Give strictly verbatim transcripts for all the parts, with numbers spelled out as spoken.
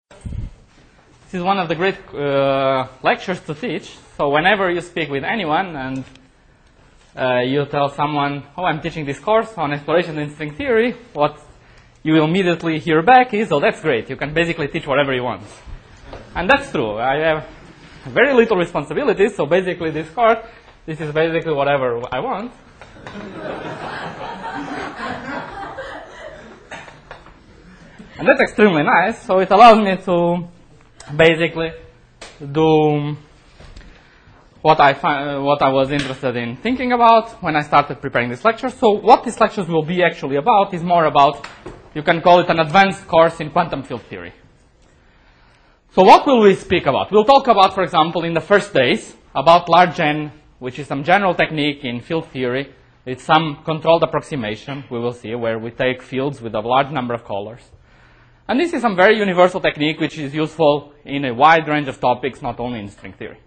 This is one of the great uh, lectures to teach. So whenever you speak with anyone and uh, you tell someone, oh, I'm teaching this course on exploration in string theory, what you will immediately hear back is, oh, that's great. You can basically teach whatever you want. And that's true. I have very little responsibilities, so basically this course, this is basically whatever I want. And that's extremely nice. So it allows me to basically do what I find, what I was interested in thinking about when I started preparing this lecture. So what these lectures will be actually about is more about, you can call it an advanced course in quantum field theory. So what will we speak about? We'll talk about, for example, in the first days, about large N, which is some general technique in field theory. It's some controlled approximation, we will see, where we take fields with a large number of colors. And this is some very universal technique which is useful in a wide range of topics, not only in string theory.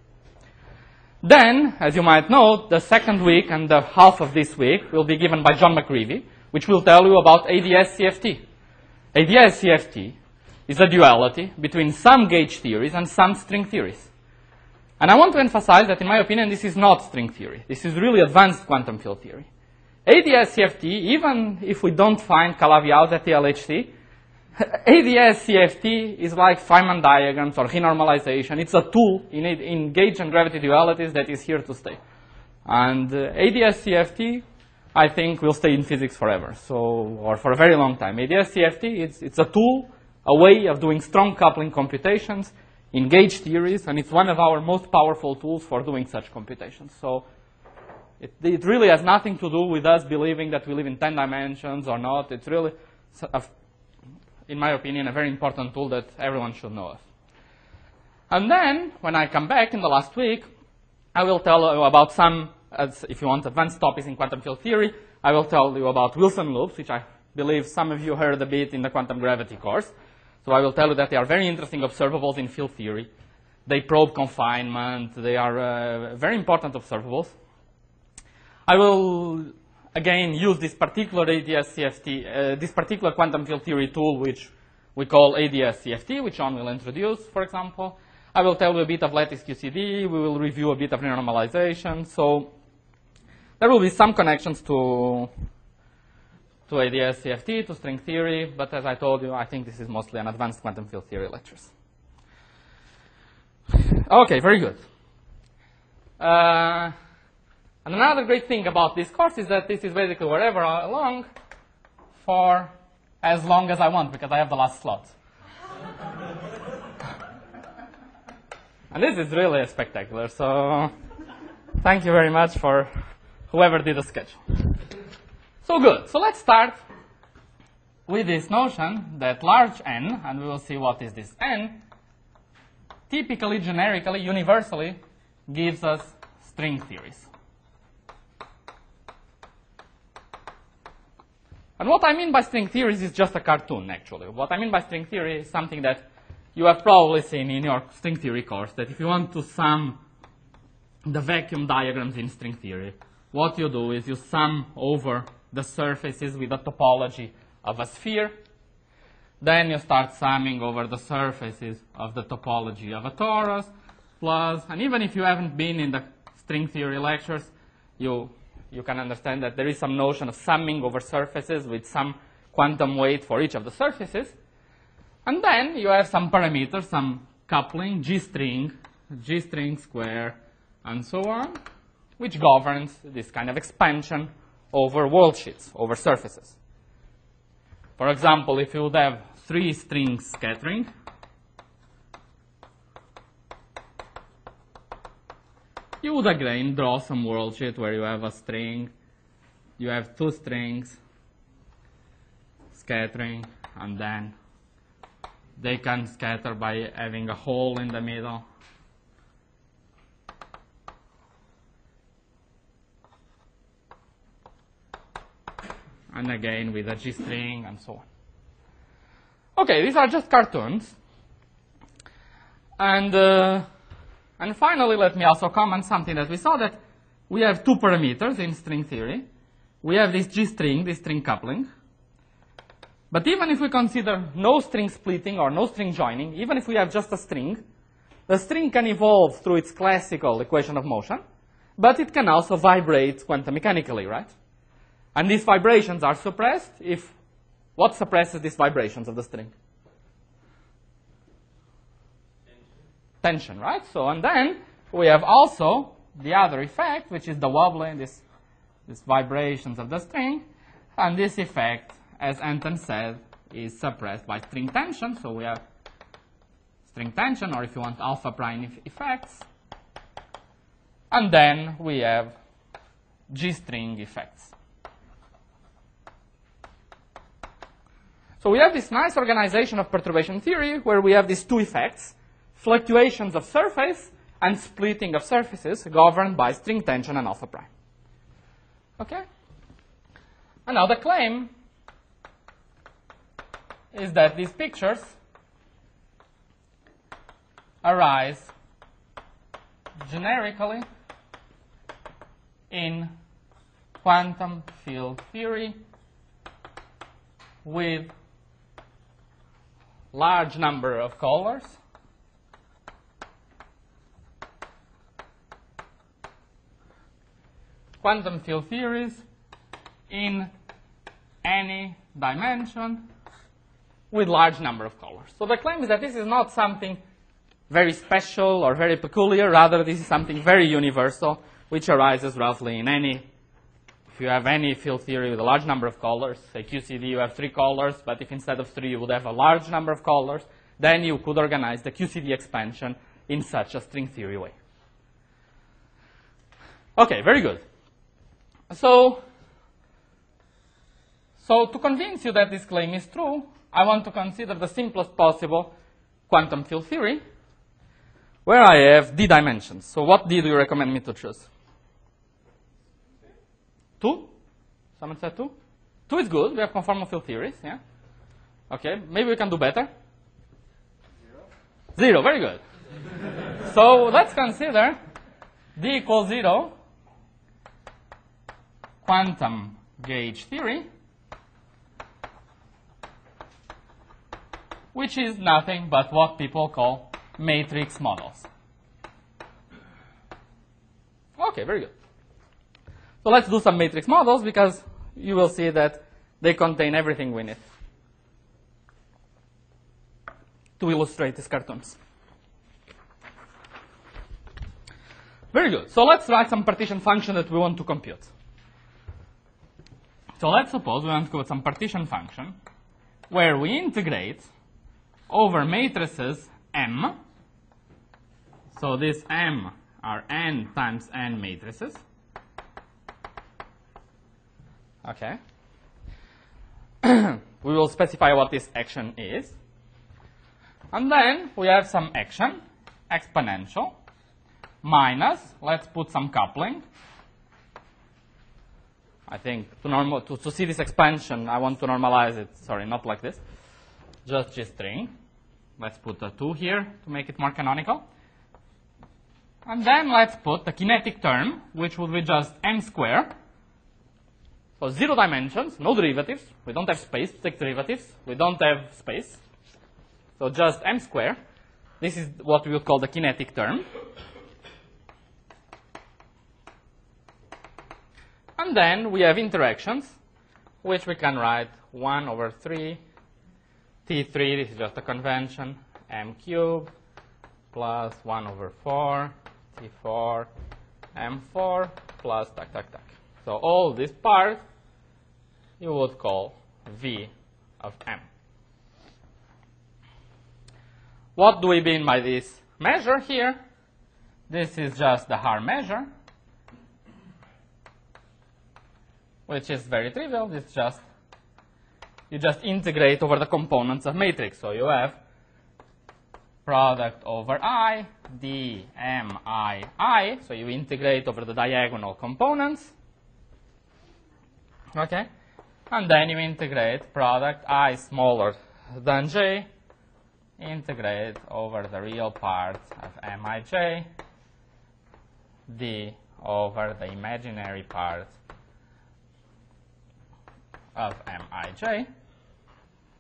Then, as you might know, the second week and the half of this week will be given by John McCreevy, which will tell you about A D S C F T. A D S C F T is a duality between some gauge theories and some string theories. And I want to emphasize that, in my opinion, this is not string theory. This is really advanced quantum field theory. A D S C F T, even if we don't find Calabi-Yau at the L H C, A D S C F T is like Feynman diagrams or renormalization. It's a tool in, in gauge and gravity dualities that is here to stay. And uh, A D S C F T, I think, will stay in physics forever, so, or for a very long time. A D S C F T, it's, it's a tool, a way of doing strong coupling computations in gauge theories, and it's one of our most powerful tools for doing such computations. So it, it really has nothing to do with us believing that we live in ten dimensions or not. It's really, a, in my opinion, a very important tool that everyone should know of. And then, when I come back in the last week, I will tell you about some, as if you want, advanced topics in quantum field theory. I will tell you about Wilson loops, which I believe some of you heard a bit in the quantum gravity course. So I will tell you that they are very interesting observables in field theory. They probe confinement. They are uh, very important observables. I will, again, use this particular A D S C F T, uh, this particular quantum field theory tool, which we call A D S C F T, which John will introduce, for example. I will tell you a bit of lattice Q C D. We will review a bit of renormalization. So there will be some connections to to A D S C F T, to string theory, but as I told you, I think this is mostly an advanced quantum field theory lectures. Okay, very good. Uh, and another great thing about this course is that this is basically wherever along for as long as I want, because I have the last slot. And this is really spectacular, so thank you very much for whoever did the schedule. So good. So let's start with this notion that large N, and we will see what is this N, typically, generically, universally gives us string theories. And what I mean by string theories is just a cartoon, actually. What I mean by string theory is something that you have probably seen in your string theory course, that if you want to sum the vacuum diagrams in string theory, what you do is you sum over the surfaces with the topology of a sphere. Then you start summing over the surfaces of the topology of a torus, plus, and even if you haven't been in the string theory lectures, you, you can understand that there is some notion of summing over surfaces with some quantum weight for each of the surfaces. And then you have some parameters, some coupling, G string, G string square, and so on, which governs this kind of expansion over world sheets, over surfaces. For example, if you would have three strings scattering, you would again draw some world sheet where you have a string, you have two strings scattering, and then they can scatter by having a hole in the middle. And again with a G string and so on. Okay, these are just cartoons. And, uh, and finally, let me also comment something that we saw, that we have two parameters in string theory. We have this G string, this string coupling. But even if we consider no string splitting or no string joining, even if we have just a string, the string can evolve through its classical equation of motion, but it can also vibrate quantum mechanically, right? And these vibrations are suppressed if, what suppresses these vibrations of the string? Tension, right? So, and then we have also the other effect, which is the wobbling, this, these vibrations of the string, and this effect, as Anton said, is suppressed by string tension. So we have string tension, or if you want, alpha prime effects. And then we have G-string effects. So we have this nice organization of perturbation theory where we have these two effects, fluctuations of surface and splitting of surfaces governed by string tension and alpha prime. Okay? And now the claim is that these pictures arise generically in quantum field theory with large number of colors quantum field theories in any dimension with large number of colors. So the claim is that this is not something very special or very peculiar, rather this is something very universal, which arises roughly in any, if you have any field theory with a large number of colors, say Q C D you have three colors, but if instead of three you would have a large number of colors, then you could organize the Q C D expansion in such a string theory way. Okay, very good. So, so to convince you that this claim is true, I want to consider the simplest possible quantum field theory, where I have d dimensions. So what d do you recommend me to choose? Two? Someone said two? Two is good. We have conformal field theories, yeah? Okay, maybe we can do better. Zero. Zero, very good. So let's consider d equals zero quantum gauge theory, which is nothing but what people call matrix models. Okay, very good. So let's do some matrix models, because you will see that they contain everything we need to illustrate these cartoons. Very good. So let's write some partition function that we want to compute. So let's suppose we want to compute some partition function where we integrate over matrices M. So this M are n times n matrices. Okay. We will specify what this action is. And then we have some action, exponential, minus, let's put some coupling. I think to, normal, to, to see this expansion, I want to normalize it, sorry, not like this, just G-string. Let's put a two here to make it more canonical. And then let's put the kinetic term, which would be just m squared. So zero dimensions, no derivatives. We don't have space to take derivatives. We don't have space. So just m squared. This is what we would call the kinetic term. And then we have interactions, which we can write one over three T three, this is just a convention, m cubed, plus one over four, T four, m four, plus tac, tac, tac. So all this part you would call V of m. What do we mean by this measure here? This is just the Haar measure, which is very trivial. It's just You just integrate over the components of matrix. So you have product over I, d m I I. So you integrate over the diagonal components. Okay? And then you integrate product I smaller than j, integrate over the real part of mij, d over the imaginary part of mij.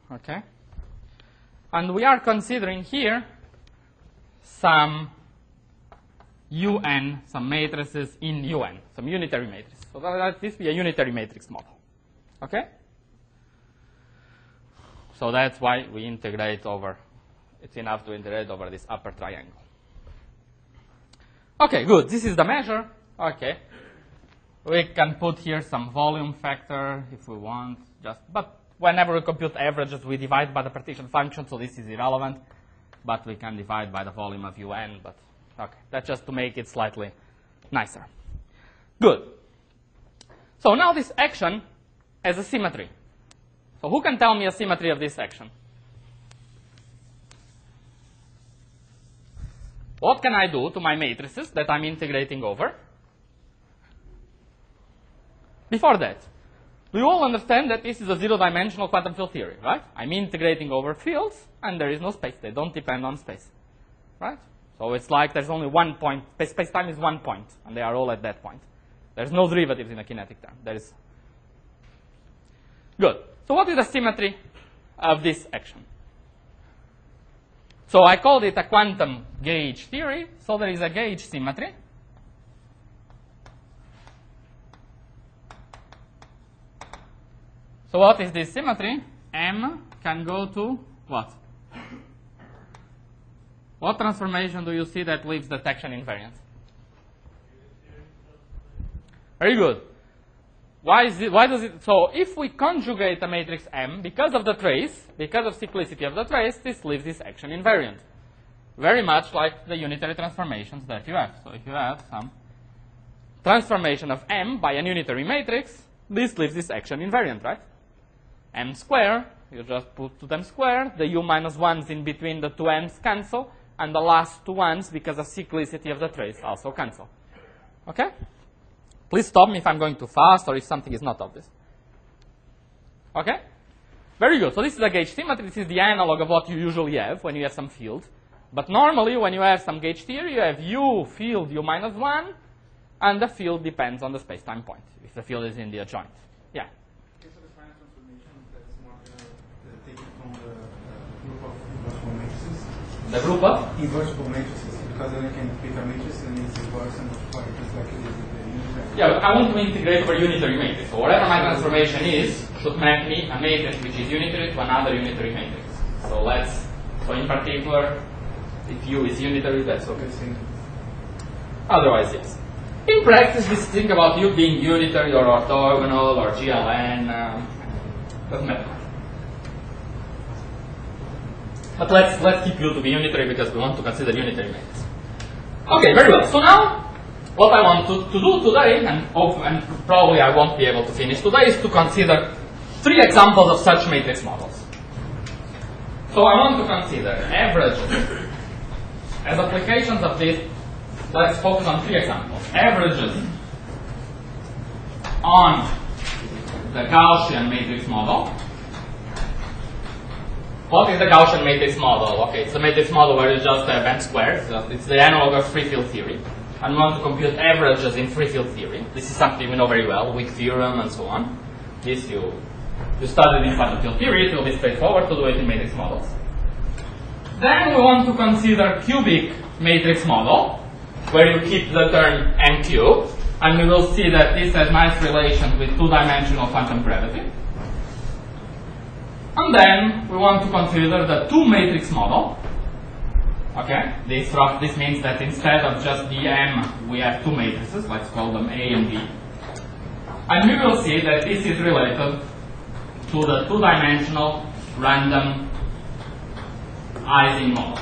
Okay? And we are considering here some U N, some matrices in U N, some unitary matrices. So that let this be a unitary matrix model. Okay? So that's why we integrate over, it's enough to integrate over this upper triangle. Okay, good. This is the measure. Okay. We can put here some volume factor if we want, just, but whenever we compute averages, we divide by the partition function, so this is irrelevant. But we can divide by the volume of U N, but okay, that's just to make it slightly nicer. Good. So now this action has a symmetry. So who can tell me a symmetry of this action? What can I do to my matrices that I'm integrating over? Before that, we all understand that this is a zero-dimensional quantum field theory, right? I'm integrating over fields, and there is no space. They don't depend on space, right? So it's like there's only one point. Space-time is one point, and they are all at that point. There's no derivatives in a kinetic term. There is. Good. So what is the symmetry of this action? So I called it a quantum gauge theory. So there is a gauge symmetry. So what is this symmetry? M can go to what? What transformation do you see that leaves the action invariant? Very good. Why is it, why does it, so if we conjugate a matrix M, because of the trace, because of cyclicity of the trace, this leaves this action invariant. Very much like the unitary transformations that you have. So if you have some transformation of M by a unitary matrix, this leaves this action invariant, right? M square, you just put two times square, the U minus ones in between the two M's cancel, and the last two ones, because of cyclicity of the trace, also cancel. Okay? Please stop me if I'm going too fast or if something is not obvious. Okay? Very good. So this is a gauge symmetry. This is the analog of what you usually have when you have some field. But normally, when you have some gauge theory, you have U field U minus one, and the field depends on the space-time point, if the field is in the adjoint. Yeah? Okay, so the final transformation, that's more uh, taken from the uh, group of invertible matrices. The group of? Invertible matrices, because then I can pick a matrix and it's inverse and multiply it just like it is with the unitary. Yeah, but I want to integrate over unitary matrix. So whatever my transformation is, should map me a matrix which is unitary to another unitary matrix. So let's, so in particular, if U is unitary, that's okay. Otherwise, yes. In practice, we think about U being unitary or orthogonal or G L N. Um, doesn't matter. But let's let's keep U to be unitary because we want to consider unitary matrix. Okay, very well. So now, what I want to, to do today, and, hope, and probably I won't be able to finish today, is to consider three examples of such matrix models. So I want to consider averages as applications of this. Let's focus on three examples. Averages on the Gaussian matrix model. What is the Gaussian matrix model? Okay, it's a matrix model where you just have n squared. So it's the analog of free field theory. And we want to compute averages in free field theory. This is something we know very well, Wick theorem and so on. This you, you studied in quantum field theory. It will be straightforward to do it in matrix models. Then we want to consider cubic matrix model, where you keep the term n cubed, and we will see that this has nice relations with two-dimensional quantum gravity. And then we want to consider the two-matrix model. Okay, this, this means that instead of just the M, we have two matrices. Let's call them A and B. And we will see that this is related to the two-dimensional random Ising model.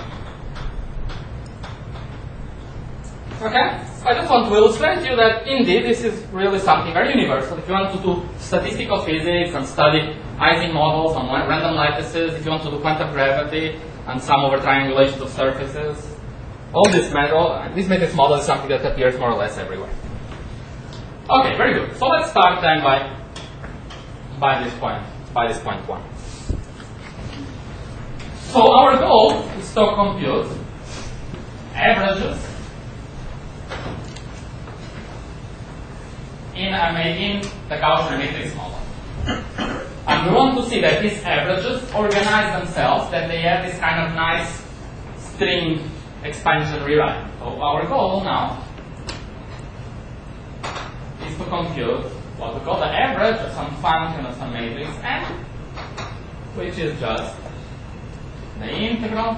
Okay? I just want to illustrate to you that indeed this is really something very universal. If you want to do statistical physics and study Ising models on random lattices, if you want to do quantum gravity and some over triangulations of surfaces, all this matter, this matrix model is something that appears more or less everywhere. Okay, very good. So let's start then by by this point, by this point one. So our goal is to compute averages in, a, in the Gaussian matrix model. And we want to see that these averages organize themselves, that they have this kind of nice string expansion rewrite. So our goal now is to compute what we call the average of some function of some matrix n, which is just the integral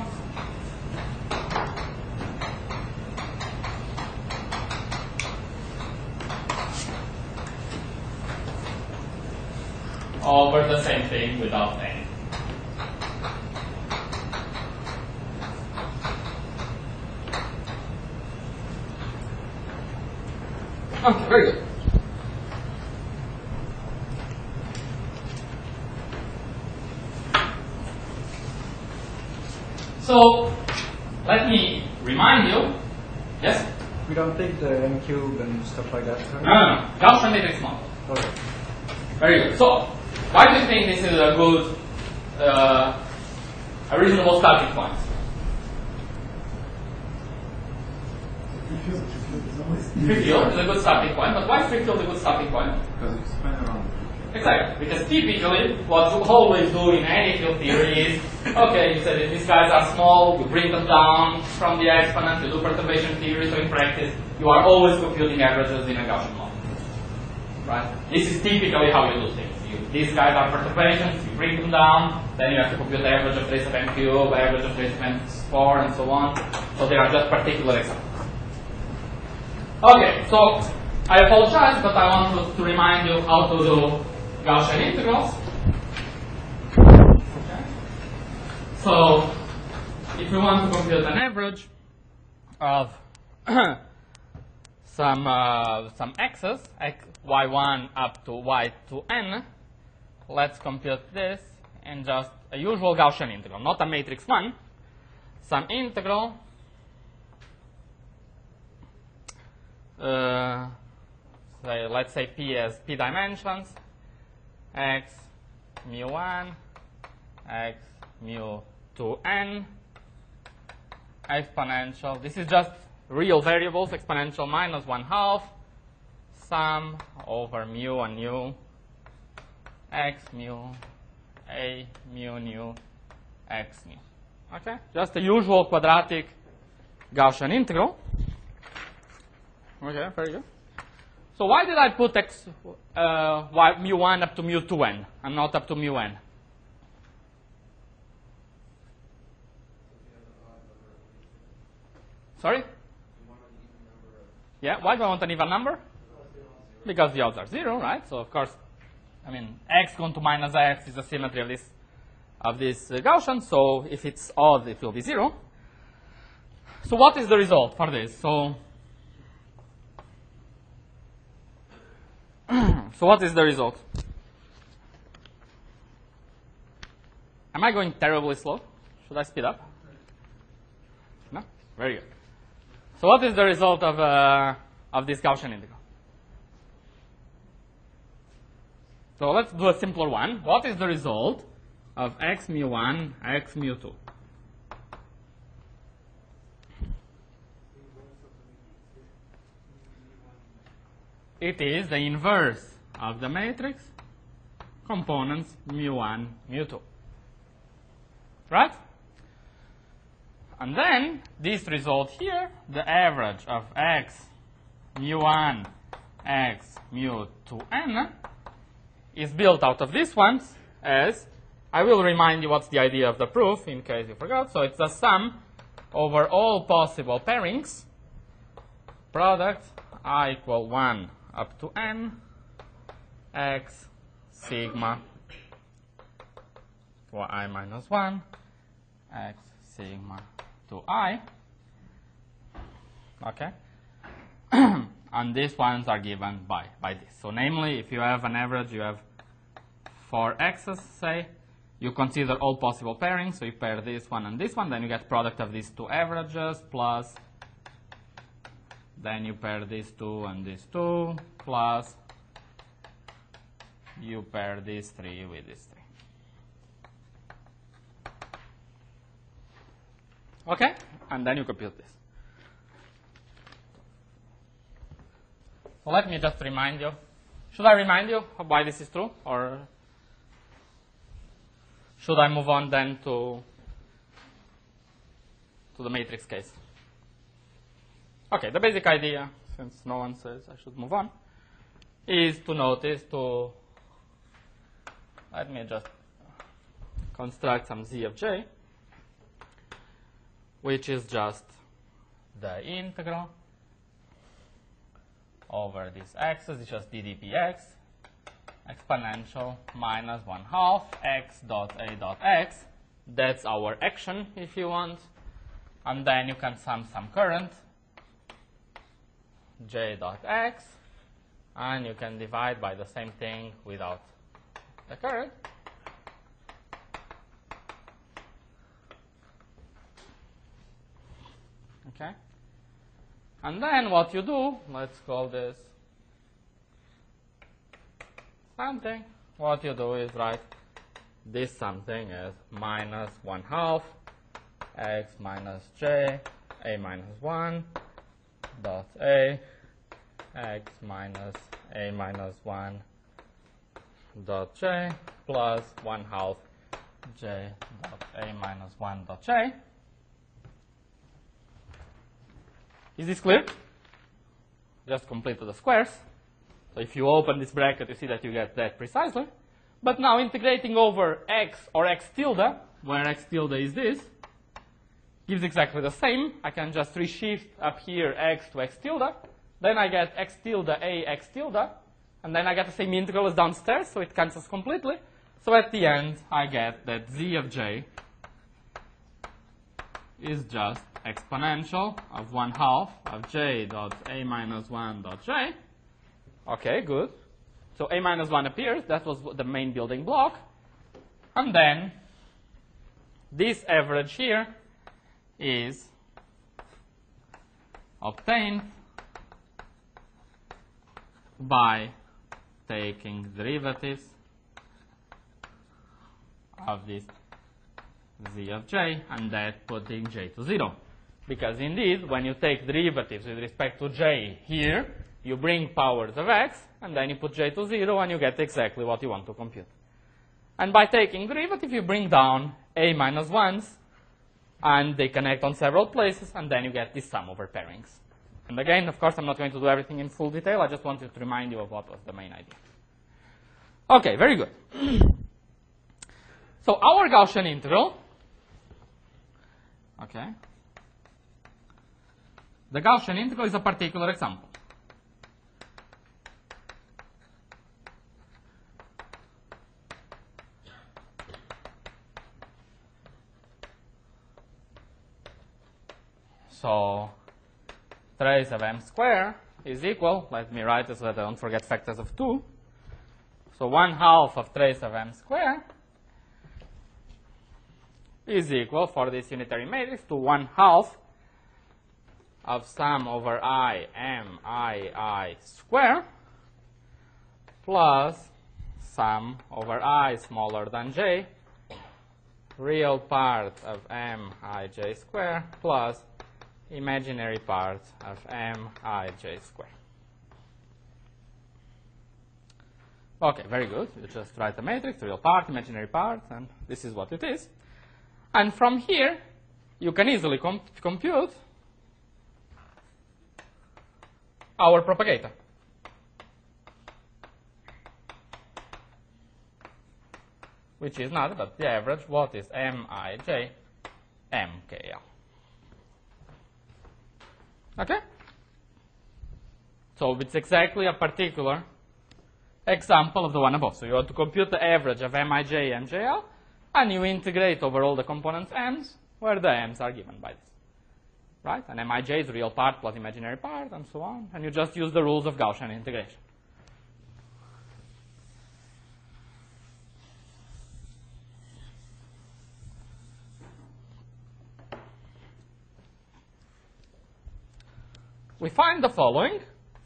over the same thing without n. Okay, very good. So, let me remind you, yes? We don't take the n cube and stuff like that, right? No, no, no. Gaussian matrix model. Okay. Very good. So, why do you think this is a good, uh, a reasonable starting point? Free field is a good starting point, but why is free field a good starting point? Because you expand around. Exactly, because typically what you always do in any field theory is, okay, you said that these guys are small, you bring them down from the exponent, you do perturbation theory, so in practice you are always computing averages in a Gaussian model. Right? This is typically how you do things. You, these guys are perturbations, you bring them down, then you have to compute the average of trace of n cube, average of trace of n four, and so on. So they are just particular examples. Okay, so I apologize, but I want to, to remind you how to do Gaussian integrals. Okay. So, if we want to compute an average of some uh, some x's, x, y one up to y to n, let's compute this in just a usual Gaussian integral, not a matrix one. Some integral. Uh, say, let's say p as p dimensions, x mu one, x mu two n, exponential. This is just real variables, exponential minus one half, sum over mu and nu, x mu, a mu nu, x nu. Okay, just the usual quadratic Gaussian integral. Okay, very good. So why did I put x, uh, y, mu one up to mu two n and not up to mu n? Sorry? Yeah, why do I want an even number? Because the odds are zero, right? So of course, I mean, x going to minus x is the symmetry of this of this uh, Gaussian. So if it's odd, it will be zero. So what is the result for this? So So what is the result? Am I going terribly slow? Should I speed up? No? Very good. So what is the result of, uh, of this Gaussian integral? So let's do a simpler one. What is the result of x mu one, x mu two? It is the inverse of the matrix components mu one, mu two. Right? And then this result here, the average of x mu one, x mu two n, is built out of these ones as, I will remind you what's the idea of the proof in case you forgot. So it's the sum over all possible pairings, product I equal one up to n, x sigma for I minus one, x sigma to I. Okay? And these ones are given by, by this. So namely, if you have an average, you have four x's, say, you consider all possible pairings, so you pair this one and this one, then you get product of these two averages, plus, then you pair these two and these two, plus, you pair these three with these three. Okay? And then you compute this. So let me just remind you. Should I remind you why this is true? Or should I move on then to, to the matrix case? Okay, the basic idea, since no one says I should move on, is to notice to, let me just construct some z of j, which is just the integral over this axis, it's just d dpx, exponential minus one half x dot a dot x. That's our action, if you want. And then you can sum some current, j dot x, and you can divide by the same thing without the current. Okay. And then what you do, let's call this something. What you do is write this something as minus one half x minus j, a minus one dot a, x minus a minus one dot j plus one half j dot a minus one dot j. Is this clear? Just complete the squares. So if you open this bracket, you see that you get that precisely. But now integrating over x or x tilde, where x tilde is this, gives exactly the same. I can just reshift up here x to x tilde. Then I get x tilde a x tilde. And then I get the same integral as downstairs, so it cancels completely. So at the end, I get that z of j is just exponential of one half of j dot a minus one dot j. Okay, good. So a minus one appears. That was the main building block. And then this average here is obtained by taking derivatives of this z of j and that putting j to zero. Because indeed, when you take derivatives with respect to j here, you bring powers of x, and then you put j to zero, and you get exactly what you want to compute. And by taking derivative, you bring down a minus ones, and they connect on several places, and then you get this sum over pairings. And again, of course, I'm not going to do everything in full detail. I just wanted to remind you of what was the main idea. Okay, very good. So our Gaussian integral, okay, the Gaussian integral is a particular example. So trace of m squared is equal, let me write it so that I don't forget factors of two. So one half of trace of m squared is equal for this unitary matrix to one half of sum over I m I I square plus sum over I smaller than j, real part of m I j square plus imaginary part of m I j square. Okay, very good. You just write a matrix, real part, imaginary part, and this is what it is. And from here, you can easily comp compute our propagator. Which is not but the average, what is mij mkl. Okay? So it's exactly a particular example of the one above. So you want to compute the average of mij mjl, and you integrate over all the components m's, where the m's are given by this. Right? And mij is real part plus imaginary part, and so on. And you just use the rules of Gaussian integration. We find the following.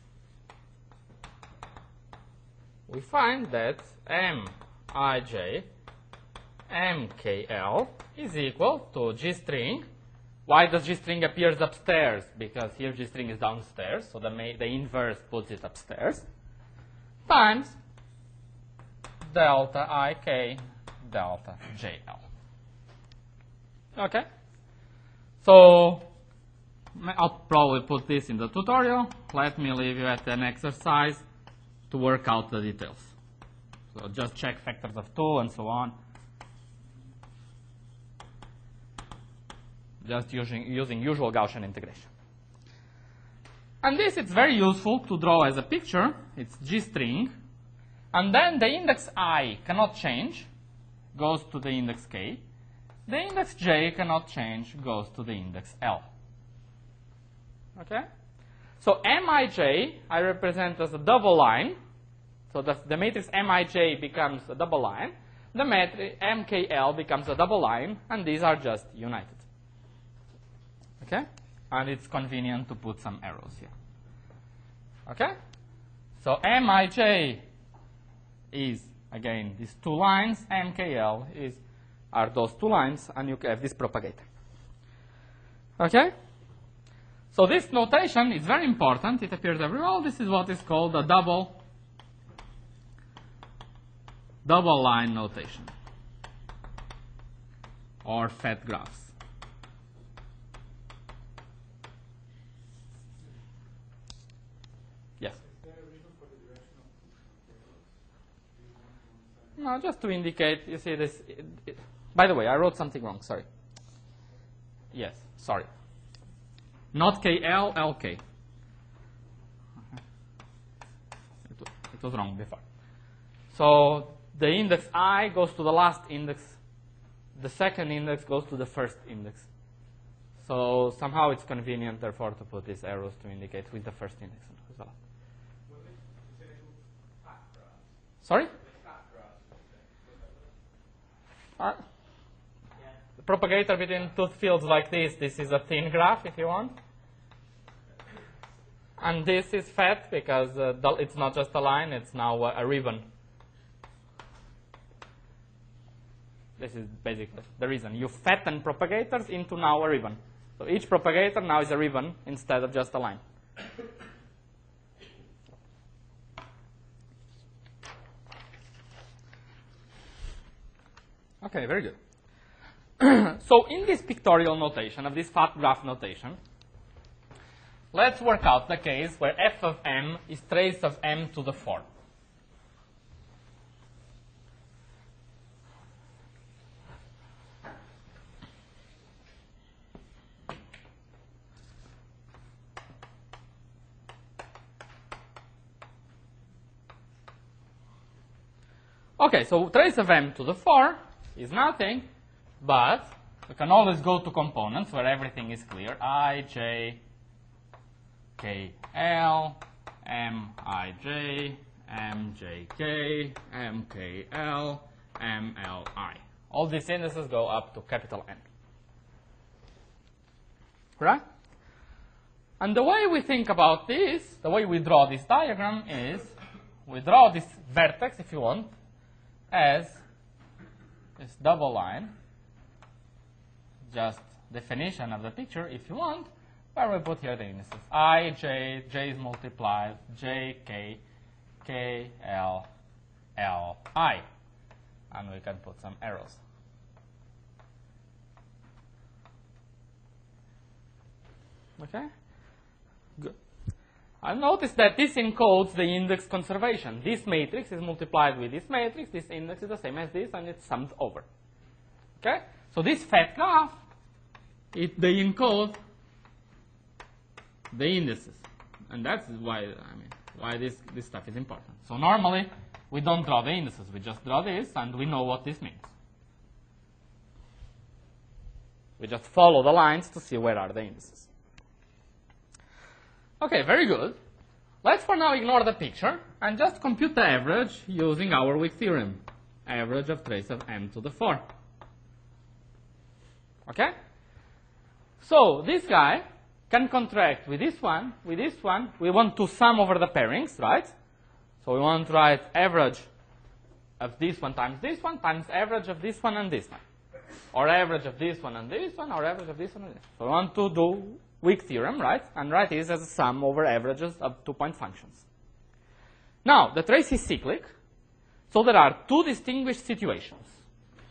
We find that mij mkl is equal to G string. Why does G string appears upstairs? Because here G string is downstairs, so the, the inverse puts it upstairs, times delta ik delta J L. Okay? So, I'll probably put this in the tutorial. Let me leave you at an exercise to work out the details. So just check factors of two and so on. Just using, using usual Gaussian integration. And this it's very useful to draw as a picture. It's G string. And then the index I cannot change, goes to the index K. The index J cannot change, goes to the index L. Okay? So Mij I represent as a double line. So the, the matrix Mij becomes a double line. The matrix M K L becomes a double line, and these are just united. Okay? And it's convenient to put some arrows here. Okay? So Mij is, again, these two lines. M K L is, are those two lines, and you have this propagator. Okay? So this notation is very important. It appears everywhere. This is what is called a double double line notation, or fat graphs. Yes? No, just to indicate, you see this. It, it, by the way, I wrote something wrong, sorry. Yes, sorry. Not K L, L K. It, it was wrong before. So the index I goes to the last index. The second index goes to the first index. So somehow it's convenient, therefore, to put these arrows to indicate who is the first index and who is the last. Sorry? Uh, the propagator between two fields like this, this is a thin graph, if you want. And this is fat because uh, it's not just a line, it's now a, a ribbon. This is basically the reason. You fatten propagators into now a ribbon. So each propagator now is a ribbon instead of just a line. Okay, very good. So in this pictorial notation of this fat graph notation, let's work out the case where f of m is trace of m to the four. Okay, so trace of m to the four is nothing, but we can always go to components where everything is clear. I, j, k, l, m, I, j, m, j, k, m, k, l, m, l, I. All these indices go up to capital N. Right? And the way we think about this, the way we draw this diagram is, we draw this vertex, if you want, as this double line, just definition of the picture, if you want, where we put here the indices. I, j, j is multiplied, j, k, k, l, l, I. And we can put some arrows. Okay? Good. And notice that this encodes the index conservation. This matrix is multiplied with this matrix. This index is the same as this, and it's summed over. Okay? So this fat graph, it, they encode the indices. And that's why, I mean, why this, this stuff is important. So normally, we don't draw the indices. We just draw this, and we know what this means. We just follow the lines to see where are the indices. Okay, very good. Let's for now ignore the picture and just compute the average using our weak theorem. Average of trace of m to the four. Okay? So this guy can contract with this one, with this one. We want to sum over the pairings, right? So we want to write average of this one times this one times average of this one and this one. Or average of this one and this one, or average of this one and this one. So we want to do weak theorem, right? And write this as a sum over averages of two-point functions. Now, the trace is cyclic, so there are two distinguished situations.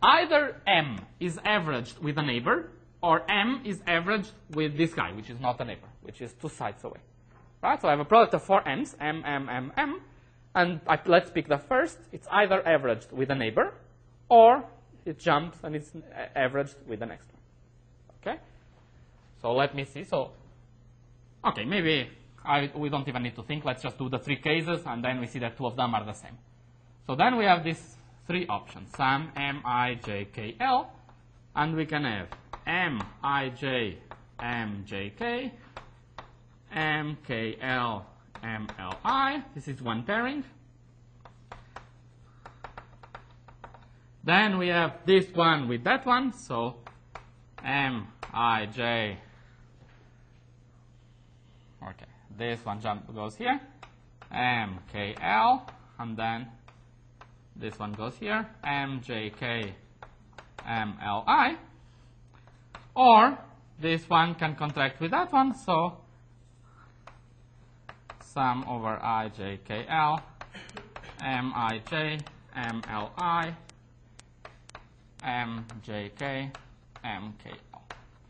either M is averaged with a neighbor, or M is averaged with this guy, which is not a neighbor, which is two sides away. Right? So I have a product of four M's, M, M, M, M, and I, let's pick the first. It's either averaged with a neighbor, or it jumps and it's averaged with the next one. Okay? So let me see. So, okay, maybe I, we don't even need to think. Let's just do the three cases, and then we see that two of them are the same. So then we have these three options, sum M, I, J, K, L, and we can have M, I, J, M, J, K, M, K, L, M, L, I. This is one pairing. Then we have this one with that one, so M, I, J, okay, this one jump goes here, M, K, L, and then this one goes here, M, J, K, M, L, I. Or this one can contract with that one, so sum over I, J, K, L, M, I, J, M, L, I, M, J, K, M, K, L.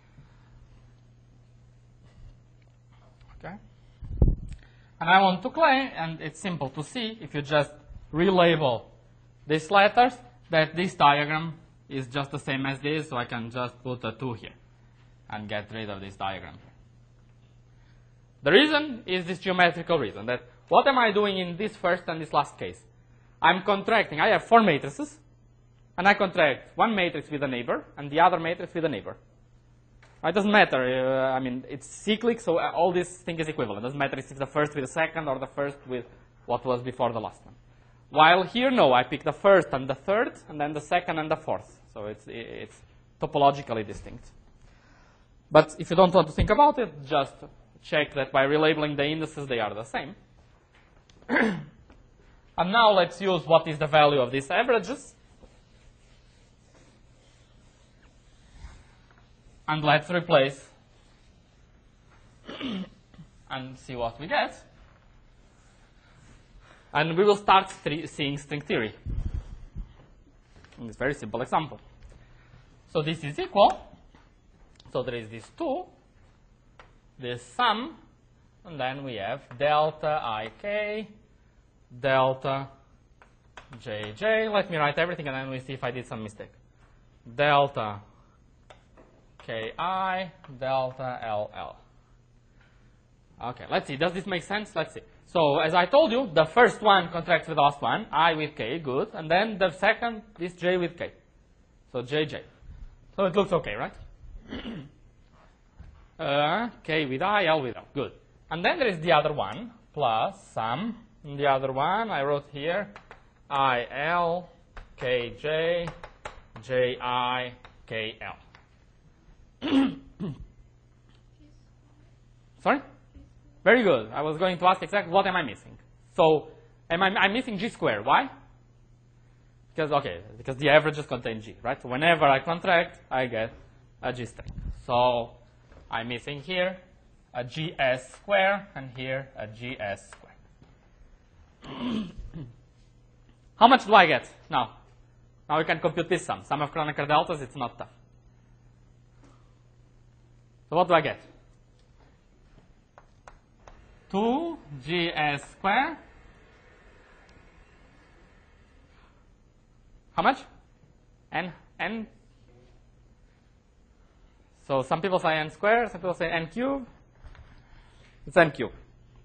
Okay? And I want to claim, and it's simple to see, if you just relabel these letters, that this diagram is just the same as this, so I can just put a two here and get rid of this diagram. The reason is this geometrical reason, that what am I doing in this first and this last case? I'm contracting. I have four matrices, and I contract one matrix with a neighbor and the other matrix with a neighbor. It doesn't matter. Uh, I mean, it's cyclic, so all this thing is equivalent. It doesn't matter if it's the first with the second or the first with what was before the last one. While here, no, I pick the first and the third, and then the second and the fourth. So it's, it's topologically distinct. But if you don't want to think about it, just check that by relabeling the indices, they are the same. And now let's use what is the value of these averages. And let's replace and see what we get. And we will start seeing string theory in this very simple example. So this is equal. So there is this two, this sum, and then we have delta ik, delta jj. Let me write everything, and then we see if I did some mistake. Delta ki, delta ll. Okay, let's see. Does this make sense? Let's see. So as I told you, the first one contracts with the last one, I with k, good. And then the second, this j with k. So jj. So it looks okay, right? uh, k with I, L with L. Good. And then there is the other one, plus sum. And the other one, I wrote here, I, L, k, j, j, I, k, L. Sorry? Very good. I was going to ask exactly what am I missing. So am I, I'm missing g squared. Why? Because, okay, because the averages contain g, right? So whenever I contract, I get a g string. So I'm missing here a gs square and here a gs square. How much do I get now? Now we can compute this sum. Sum of Kronecker deltas, it's not tough. So what do I get? two gs square. How much? N? N? So some people say n squared, some people say n cubed. It's n cubed.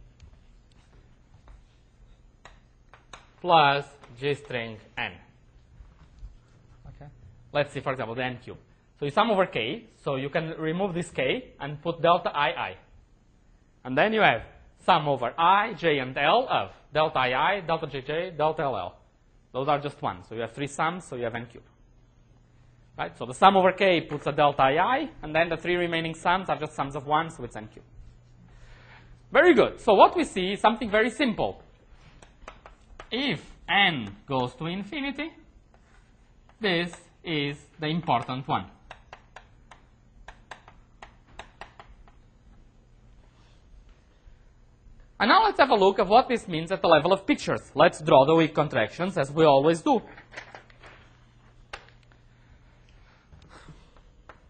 Plus g string n. Okay. Let's see, for example, the n cubed. So you sum over k, so you can remove this k and put delta ii. And then you have sum over I, J, and L of delta I, delta J J, delta L L. Those are just one. So you have three sums, so you have n cubed. Right? So the sum over k puts a delta I, and then the three remaining sums are just sums of one, so it's n cubed. Very good. So what we see is something very simple. If n goes to infinity, this is the important one. And now let's have a look at what this means at the level of pictures. Let's draw the weak contractions, as we always do.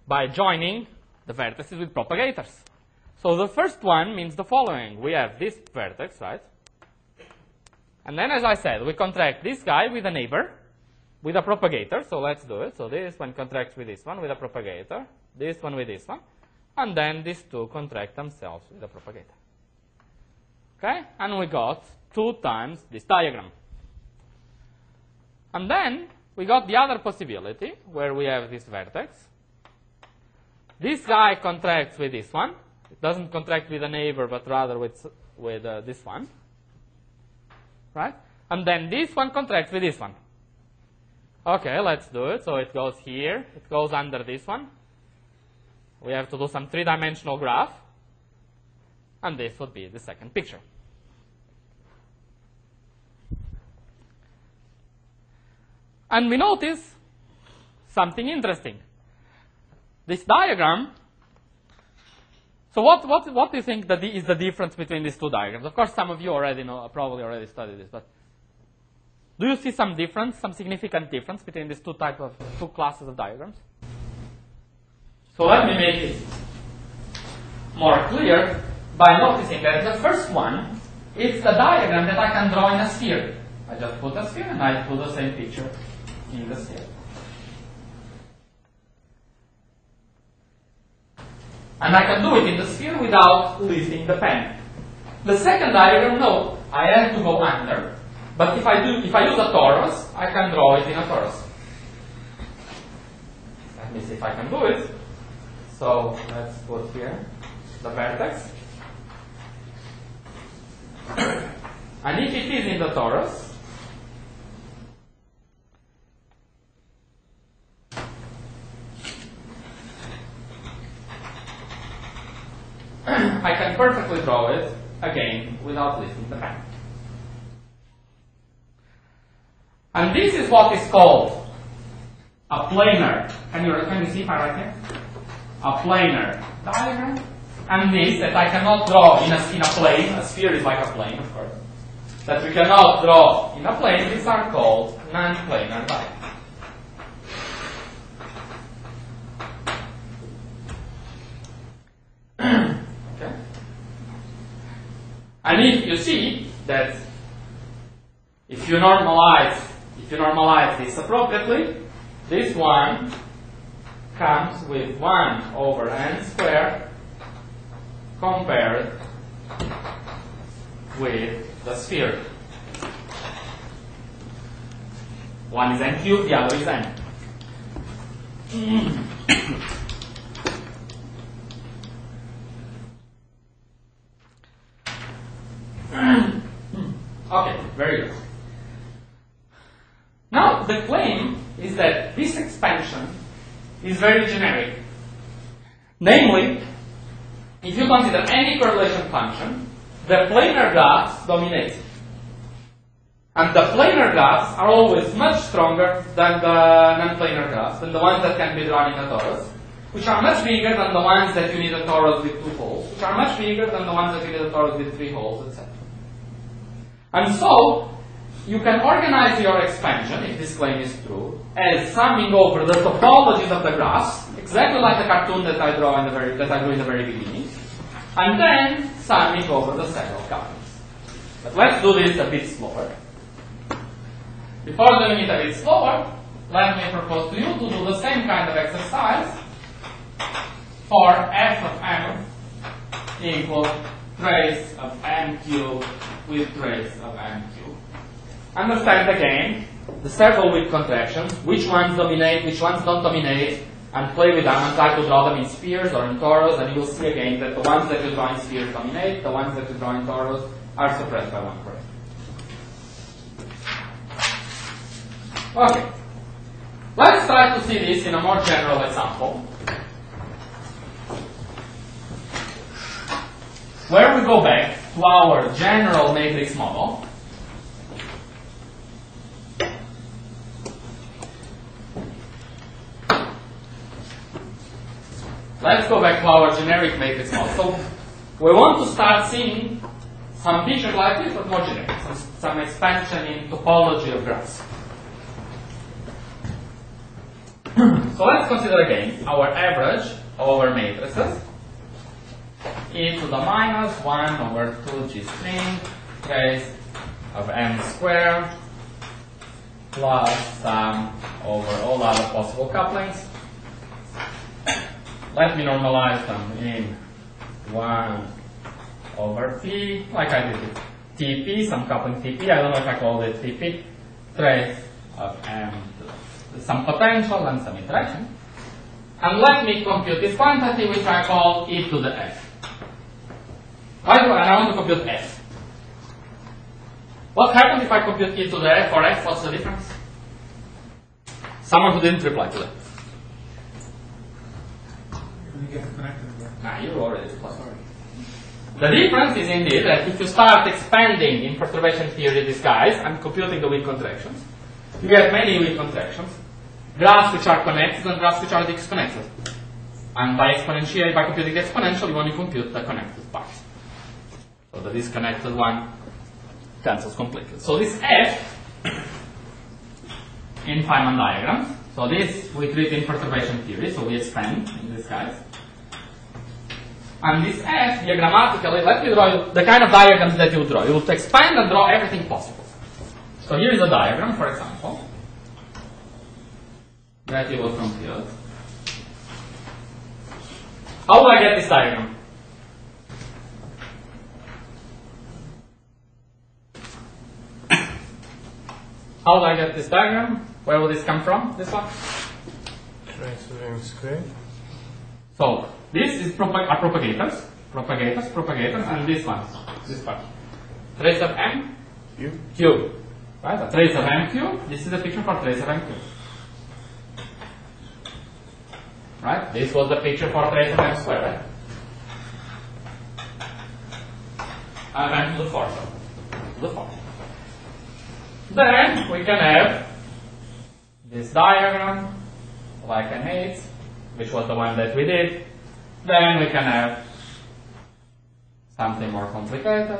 by joining the vertices with propagators. So the first one means the following. We have this vertex, right? And then, as I said, we contract this guy with a neighbor, with a propagator. So let's do it. So this one contracts with this one with a propagator, this one with this one, and then these two contract themselves with a propagator. Okay? And we got two times this diagram. And then we got the other possibility, where we have this vertex. This guy contracts with this one. It doesn't contract with a neighbor, but rather with, with uh, this one. Right? And then this one contracts with this one. Okay, let's do it. So it goes here. It goes under this one. We have to do some three-dimensional graph. And this would be the second picture. And we notice something interesting. This diagram, so what, what, what do you think that is the difference between these two diagrams? Of course, some of you already know, probably already studied this, but do you see some difference, some significant difference between these two type of, two classes of diagrams? So let me make it more clear by noticing that the first one is the diagram that I can draw in a sphere. I just put a sphere and I put the same picture in the sphere. And I can do it in the sphere without lifting the pen. The second diagram, no, I have to go under. But if I do, if I use a torus, I can draw it in a torus. Let me see if I can do it. So let's put here the vertex. And if it is in the torus, I can perfectly draw it again without lifting the pen. And this is what is called a planar. Can you, can you see if I write here? A planar diagram. And this that I cannot draw in a, in a plane. A sphere is like a plane, of course. That we cannot draw in a plane. These are called non-planar diagrams. Okay. And if you see that if you normalize if you normalize this appropriately, this one comes with one over n squared compared with the sphere. One is n cubed, the other is n. Okay, very good. Now, the claim is that this expansion is very generic. Namely, if you consider any correlation function, the planar graphs dominate. And the planar graphs are always much stronger than the non-planar graphs, than the ones that can be drawn in a torus, which are much bigger than the ones that you need a torus with two holes, which are much bigger than the ones that you need a torus with three holes, et cetera. And so, you can organize your expansion, if this claim is true, as summing over the topologies of the graphs, exactly like the cartoon that I draw in the very that I drew in the very beginning, and then summing over the set of couplings. But let's do this a bit slower. Before doing it a bit slower, let me propose to you to do the same kind of exercise for f of m equals trace of m cubed with trace of m cubed. Understand again the several weak contractions, which ones dominate, which ones don't dominate, and play with them and try to draw them in spheres or in torus, and you will see again that the ones that you draw in spheres dominate, the ones that you draw in torus are suppressed by one correction. Okay. Let's try to see this in a more general example, where we go back to our general matrix model. Let's go back to our generic matrix model. So we want to start seeing some features like this, but more generic, some, some expansion in topology of graphs. So let's consider again our average over matrices. E to the minus one over two G string trace of m squared plus sum over all other possible couplings. Let me normalize them in one over T, like I did with T P, some coupling T P. I don't know if I called it T P. Trace of m, some potential and some interaction. And let me compute this quantity, which I call e to the f. Why do I, and I want to compute f. What happens if I compute e to the f or f? What's the difference? Someone who didn't reply to that. You get connected. Nah, you already replied. The difference is indeed that if you start expanding in perturbation theory disguise and computing the weak contractions, you get many weak contractions, graphs which are connected and graphs which are disconnected. And by exponential, by computing the exponential, you only compute the connected parts. So the disconnected one cancels completely. So this f in Feynman diagrams, so this we treat in perturbation theory, so we expand in disguise. And this f, diagrammatically, let me draw you the kind of diagrams that you draw. You would expand and draw everything possible. So here is a diagram, for example, that you will compute. How do I get this diagram? How do I get this diagram? Where will this come from? This one? Trace of m squared. So this is propag are propagators, propagators, propagators, and this one, this part. Trace of m Q. cube. Right? A trace of m cube. This is a picture for trace of m cube. Right? This was the picture for trace of m squared. Right? I went to the fourth one. To the fourth. Then we can have this diagram like an eight, which was the one that we did. Then we can have something more complicated.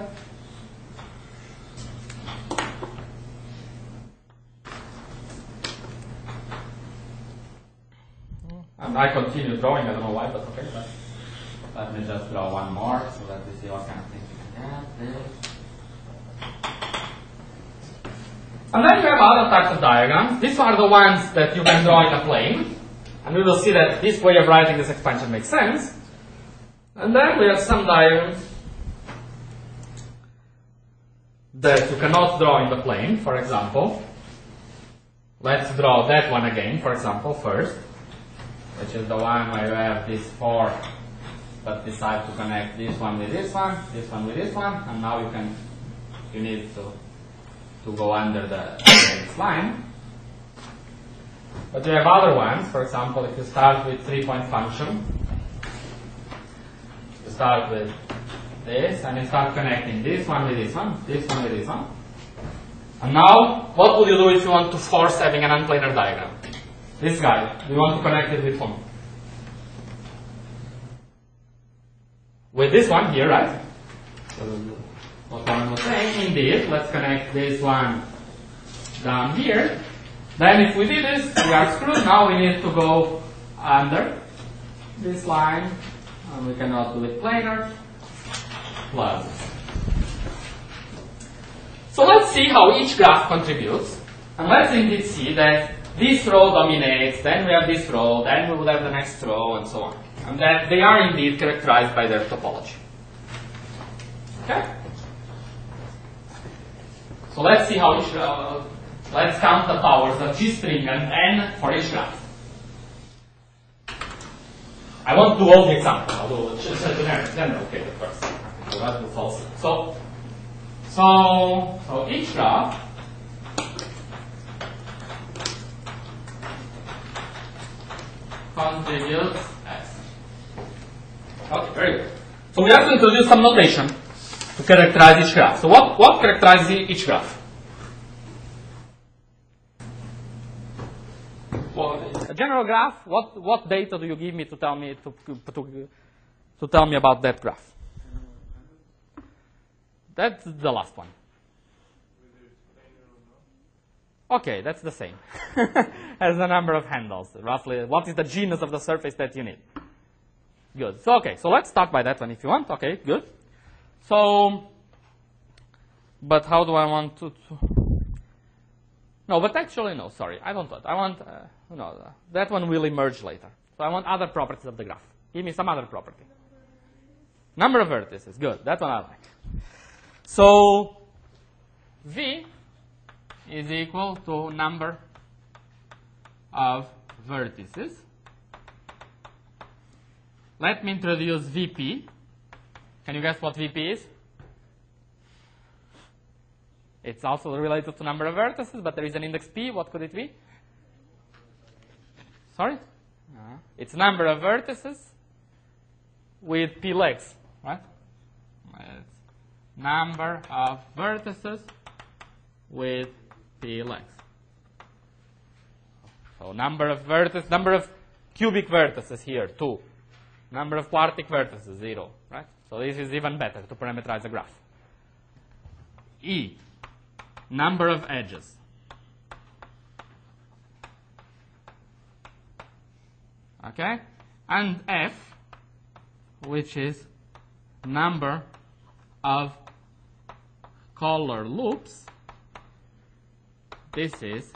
And I continue drawing, I don't know why, but okay. But let me just draw one more so that we see what kind of things we can get there. And then you have other types of diagrams. These are the ones that you can draw in a plane. And we will see that this way of writing this expansion makes sense. And then we have some diagrams that you cannot draw in the plane. For example, let's draw that one again, for example, first, which is the one where you have these four, but decide to connect this one with this one, this one with this one, and now you can, you need to, to go under the this line. But you have other ones, for example, if you start with three-point function, you start with this, and you start connecting this one with this one, this one with this one. And now, what would you do if you want to force having an unplanar diagram? This guy, you want to connect it with whom? With this one here, right? So what one was saying, indeed, let's connect this one down here. Then if we did this, we are screwed. Now we need to go under this line, and we cannot do it planar, plus. So let's see how each graph contributes. And let's indeed see that this row dominates, then we have this row, then we will have the next row, and so on. And that they are indeed characterized by their topology. Okay? So let's see how each uh, let's count the powers of G string and N for each graph. I won't do all the examples, I'll do just a generic, general case first. So that will false. So, so, so each graph contributes S. Okay, very good. So we have to introduce some notation to characterize each graph. So what, what characterizes each graph? Well, a general graph, what, what data do you give me to tell me to, to, to tell me about that graph? That's the last one. Okay, that's the same as the number of handles. Roughly, what is the genus of the surface that you need? Good. So, okay, so let's start by that one if you want. Okay, good. So, but how do I want to... to no, but actually, no, sorry. I don't want. I want, uh, no, that one will emerge later. So I want other properties of the graph. Give me some other property. Number of vertices. Good. That one I like. So, V is equal to number of vertices. Let me introduce V P. Can you guess what V P is? It's also related to number of vertices, but there is an index P. What could it be? Sorry? Uh, it's number of vertices with P legs, right? It's number of vertices with P legs. So number of vertices, number of cubic vertices here, two. Number of quartic vertices, zero, right? So this is even better to parameterize a graph. E, number of edges. Okay? And F, which is number of color loops. This is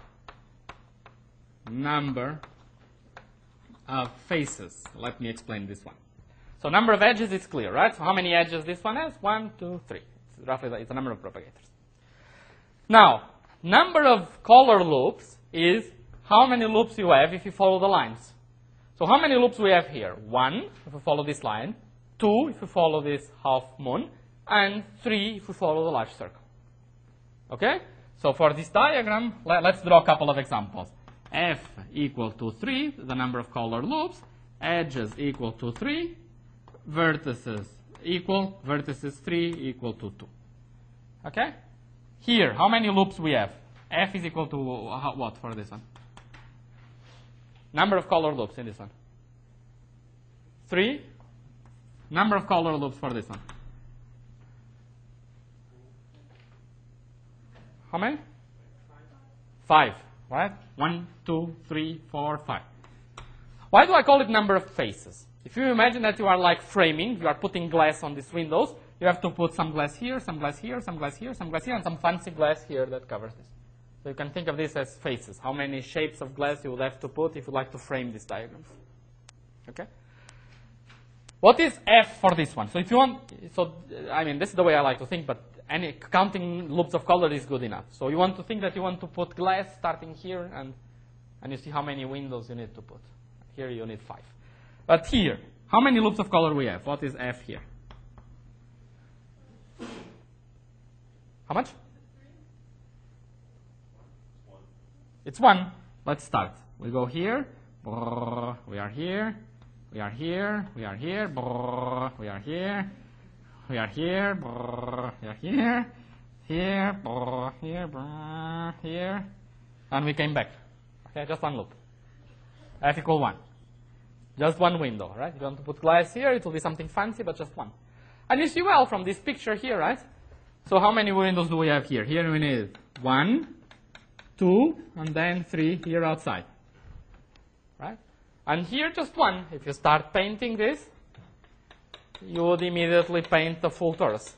number of faces. Let me explain this one. So number of edges is clear, right? So how many edges this one has? One, two, three. It's roughly it's a number of propagators. Now, number of color loops is how many loops you have if you follow the lines. So how many loops we have here? One, if we follow this line. Two, if we follow this half moon. And three, if we follow the large circle. Okay? So for this diagram, let, let's draw a couple of examples. F equal to three, the number of color loops. Edges equal to three. Vertices equal, vertices three equal to two. Okay? Here, how many loops we have? F is equal to what for this one? Number of color loops in this one. Three. Number of color loops for this one. How many? Five, right? One, two, three, four, five. Why do I call it number of faces? If you imagine that you are like framing, you are putting glass on these windows, you have to put some glass here, some glass here, some glass here, some glass here, and some fancy glass here that covers this. So you can think of this as faces. How many shapes of glass you would have to put if you like to frame these diagrams. Okay? What is F for this one? So if you want, so I mean, this is the way I like to think, but any counting loops of color is good enough. So you want to think that you want to put glass starting here, and, and you see how many windows you need to put. Here you need five. But here, how many loops of color we have? What is F here? How much? It's one. Let's start. We go here. Brrr, we are here. We are here. We are here. Brrr, we are here. We are here. Brrr, we are here. Here. Brrr, here. Brrr, here. And we came back. Okay, just one loop. F equal one. Just one window, right? If you want to put glass here, it will be something fancy, but just one. And you see well from this picture here, right? So how many windows do we have here? Here we need one, two, and then three here outside, right? And here just one. If you start painting this, you would immediately paint the full torus,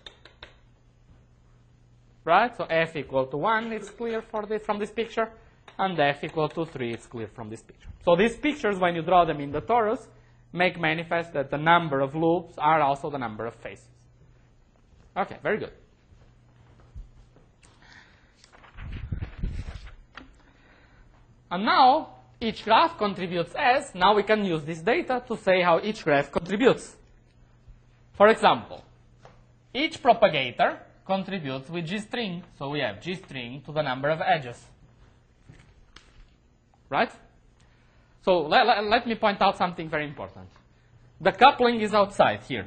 right? So F equal to one, it's clear for this, from this picture, and F equal to three, it's clear from this picture. So these pictures, when you draw them in the torus, make manifest that the number of loops are also the number of faces. Okay, very good. And now, each graph contributes as. Now we can use this data to say how each graph contributes. For example, each propagator contributes with G string. So we have G string to the number of edges. Right? So let, let, let me point out something very important. The coupling is outside here.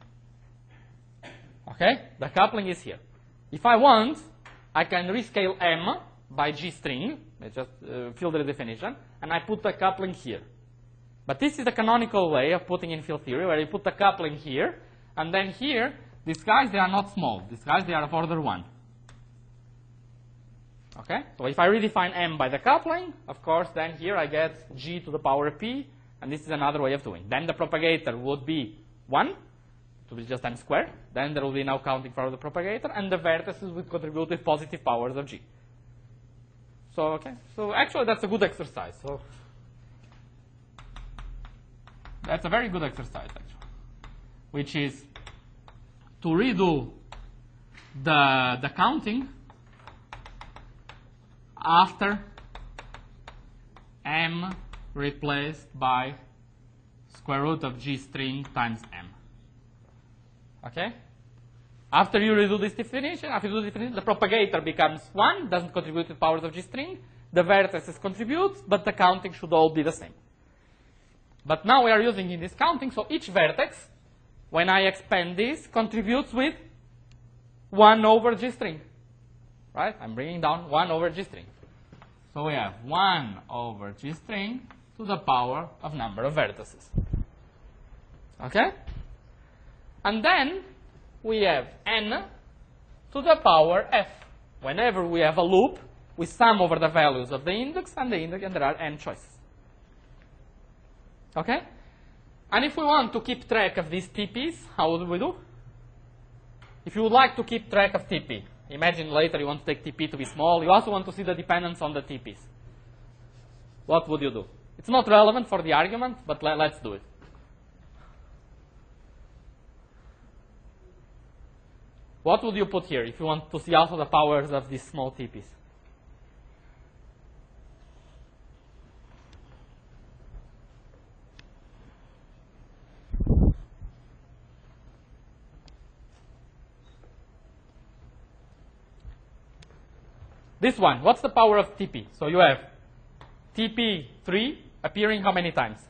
Okay? The coupling is here. If I want, I can rescale M by G string. Let's just uh, fill the definition. And I put the coupling here. But this is the canonical way of putting in field theory, where you put the coupling here. And then here, these guys, they are not small. These guys, they are of order one. Okay? So if I redefine M by the coupling, of course, then here I get G to the power P, and this is another way of doing. Then the propagator would be one, it would be just M squared. Then there will be now counting power of the propagator, and the vertices would contribute with positive powers of G. So, okay, so actually that's a good exercise. So that's a very good exercise, actually, which is to redo the, the counting after M replaced by square root of G string times M. Okay? After you redo this definition, after you do this definition, the propagator becomes one, doesn't contribute to powers of G string. The vertices contribute, but the counting should all be the same. But now we are using in this counting, so each vertex, when I expand this, contributes with one over G string. Right? I'm bringing down one over G string. So we have one over G string to the power of number of vertices. Okay? And then we have n to the power f. Whenever we have a loop, we sum over the values of the index and the index, and there are n choices. Okay? And if we want to keep track of these T Ps, how would we do? If you would like to keep track of T P, imagine later you want to take T P to be small, you also want to see the dependence on the T Ps. What would you do? It's not relevant for the argument, but le let's do it. What would you put here if you want to see also the powers of these small T Ps? This one, what's the power of T P? So you have T P three appearing how many times?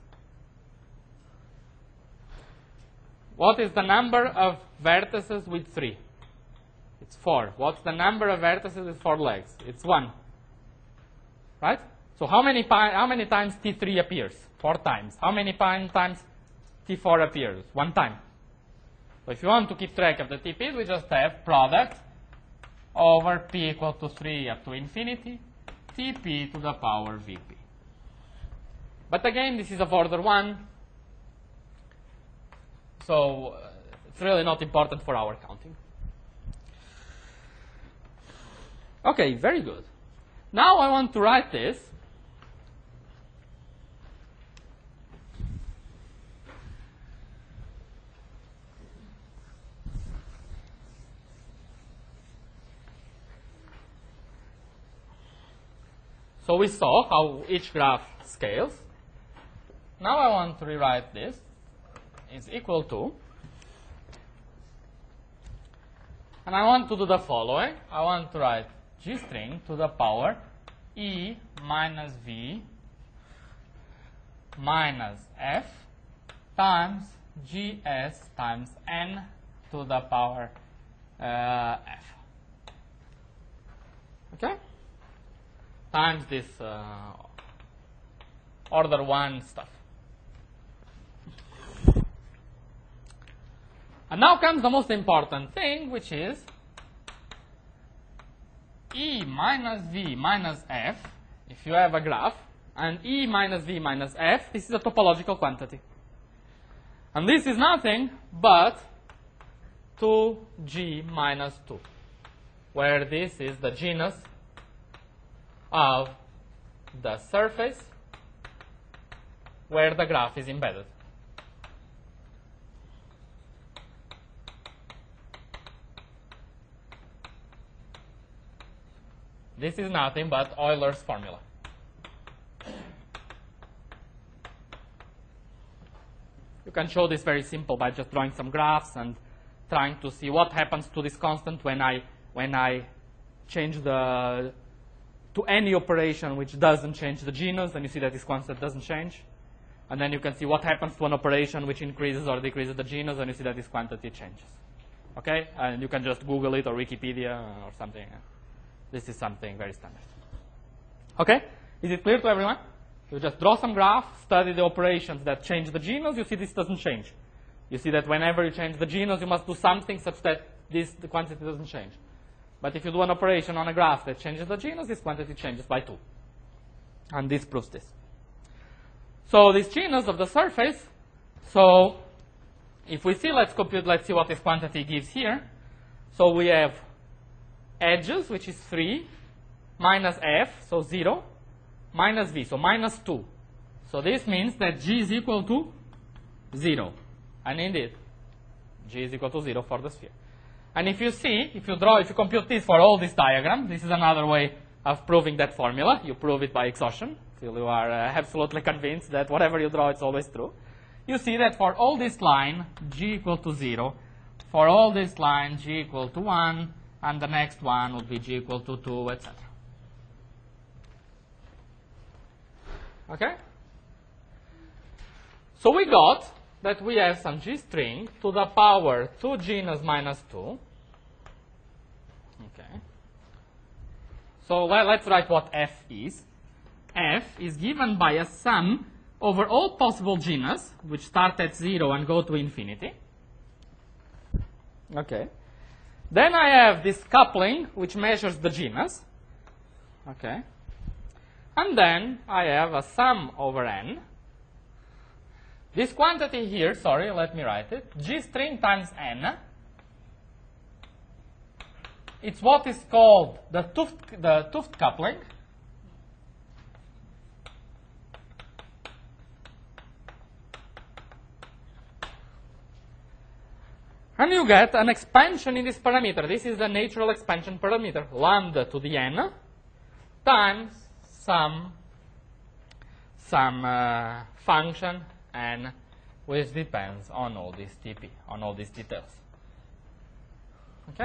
What is the number of vertices with three? It's four. What's the number of vertices with four legs? It's one. Right? So how many, how many times T three appears? Four times. How many times T four appears? One time. So if you want to keep track of the T Ps, we just have product over P equal to three up to infinity, T P to the power V P. But again, this is of order one, so uh, it's really not important for our counting. Okay, very good. Now I want to write this So we saw how each graph scales. Now I want to rewrite this is equal to, and I want to do the following. I want to write G string to the power E minus V minus F times G S times N to the power uh, F. Okay? Times this uh, order one stuff. And now comes the most important thing, which is E minus V minus F, if you have a graph, and E minus V minus F, this is a topological quantity. And this is nothing but two G minus two, where this is the genus of the surface where the graph is embedded. This is nothing but Euler's formula. You can show this very simple by just drawing some graphs and trying to see what happens to this constant when I when I change the to any operation which doesn't change the genus, and you see that this constant doesn't change. And then you can see what happens to an operation which increases or decreases the genus, and you see that this quantity changes. Okay? And you can just Google it or Wikipedia or something. This is something very standard. Okay? Is it clear to everyone? You just draw some graph, study the operations that change the genus, you see this doesn't change. You see that whenever you change the genus, you must do something such that this the quantity doesn't change. But if you do an operation on a graph that changes the genus, this quantity changes by two. And this proves this. So this genus of the surface, so if we see, let's compute, let's see what this quantity gives here. So we have edges, which is three, minus f, so zero, minus v, so minus two. So this means that g is equal to zero. And indeed, g is equal to zero for the sphere. And if you see, if you draw, if you compute this for all these diagrams, this is another way of proving that formula. You prove it by exhaustion, till you are uh, absolutely convinced that whatever you draw, it's always true. You see that for all this line, g equal to zero. For all this line, g equal to one. And the next one would be g equal to two, et cetera. Okay? So we got that we have some g string to the power two genus minus two. Okay. So let, let's write what f is. F is given by a sum over all possible genus, which start at zero and go to infinity. Okay. Then I have this coupling, which measures the genus. Okay. And then I have a sum over n. This quantity here, sorry, let me write it, g string times n. It's what is called the 't Hooft, the 't Hooft coupling. And you get an expansion in this parameter. This is the natural expansion parameter, lambda to the n times some, some uh, function n, which depends on all this T P, on all these details. Okay?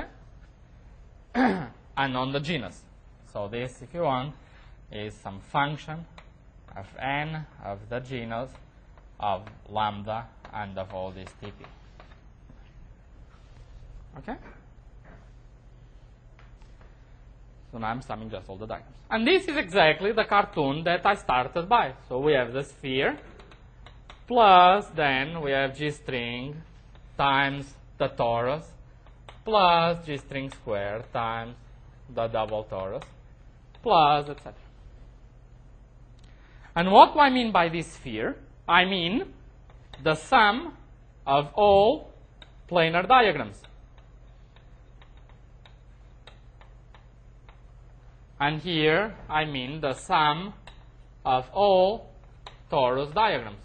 And on the genus. So this, if you want, is some function of n of the genus of lambda and of all this T P. Okay? So now I'm summing just all the diagrams. And this is exactly the cartoon that I started by. So we have the sphere, plus then we have G string times the torus, plus G string squared times the double torus, plus et cetera. And what do I mean by this sphere? I mean the sum of all planar diagrams. And here, I mean the sum of all torus diagrams.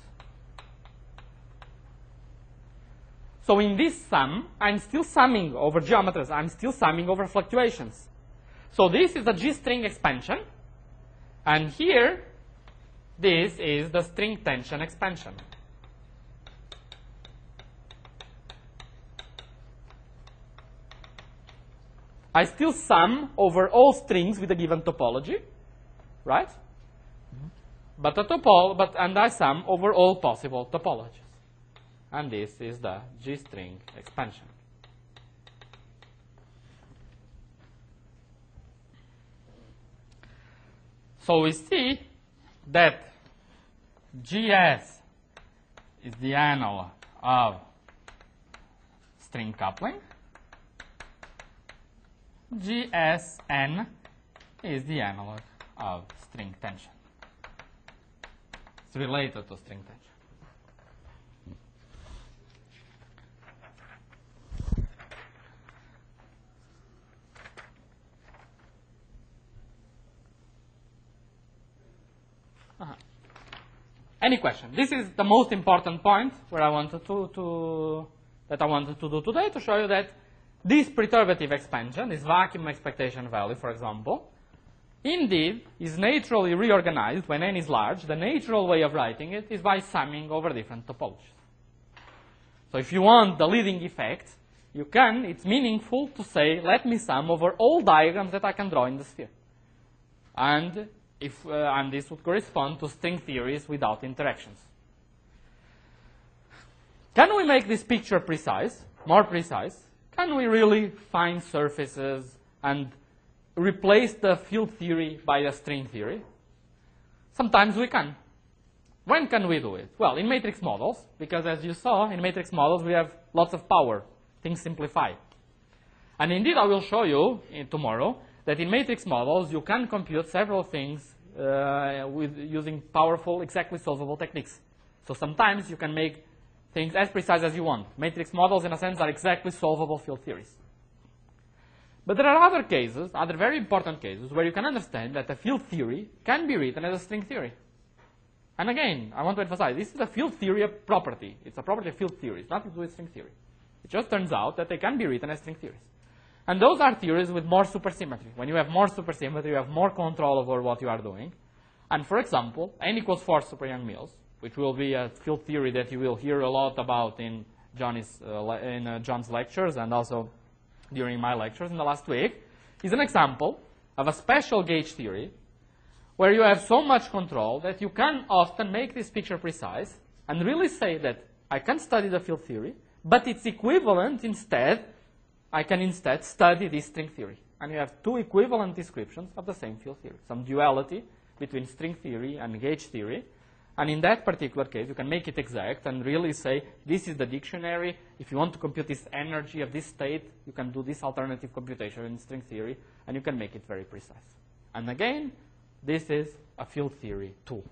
So in this sum, I'm still summing over geometries. I'm still summing over fluctuations. So this is the G string expansion. And here, this is the string tension expansion. I still sum over all strings with a given topology, right? Mm-hmm. But the topol, but and I sum over all possible topologies, and this is the G string expansion. So we see that G S is the analog of string coupling. G S N is the analog of string tension. It's related to string tension. Uh-huh. Any question? This is the most important point where I wanted to, to that I wanted to do today, to show you that this perturbative expansion, this vacuum expectation value, for example, indeed is naturally reorganized when n is large. The natural way of writing it is by summing over different topologies. So if you want the leading effect, you can, it's meaningful to say, let me sum over all diagrams that I can draw in the sphere. And, if, uh, and this would correspond to string theories without interactions. Can we make this picture precise, more precise? Can we really find surfaces and replace the field theory by a string theory? Sometimes we can. When can we do it? Well, in matrix models, because as you saw, in matrix models we have lots of power. Things simplify. And indeed, I will show you in tomorrow that in matrix models, you can compute several things uh, with using powerful, exactly solvable techniques. So sometimes you can make things as precise as you want. Matrix models, in a sense, are exactly solvable field theories. But there are other cases, other very important cases, where you can understand that a field theory can be written as a string theory. And again, I want to emphasize, this is a field theory property. It's a property of field theory. It's nothing to do with string theory. It just turns out that they can be written as string theories. And those are theories with more supersymmetry. When you have more supersymmetry, you have more control over what you are doing. And for example, n equals four super Young-Mills, which will be a field theory that you will hear a lot about in, Johnny's, uh, in uh, John's lectures and also during my lectures in the last week, is an example of a special gauge theory where you have so much control that you can often make this picture precise and really say that I can study the field theory, but it's equivalent instead, I can instead study this string theory. And you have two equivalent descriptions of the same field theory, some duality between string theory and gauge theory. And in that particular case, you can make it exact and really say, this is the dictionary. If you want to compute this energy of this state, you can do this alternative computation in string theory, and you can make it very precise. And again, this is a field theory tool.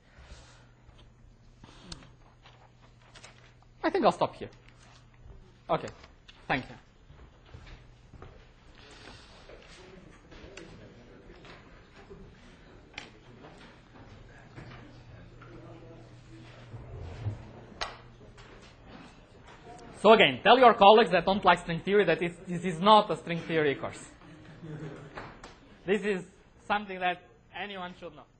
I think I'll stop here. Okay, thank you. So again, tell your colleagues that don't like string theory that this, this is not a string theory course. This is something that anyone should know.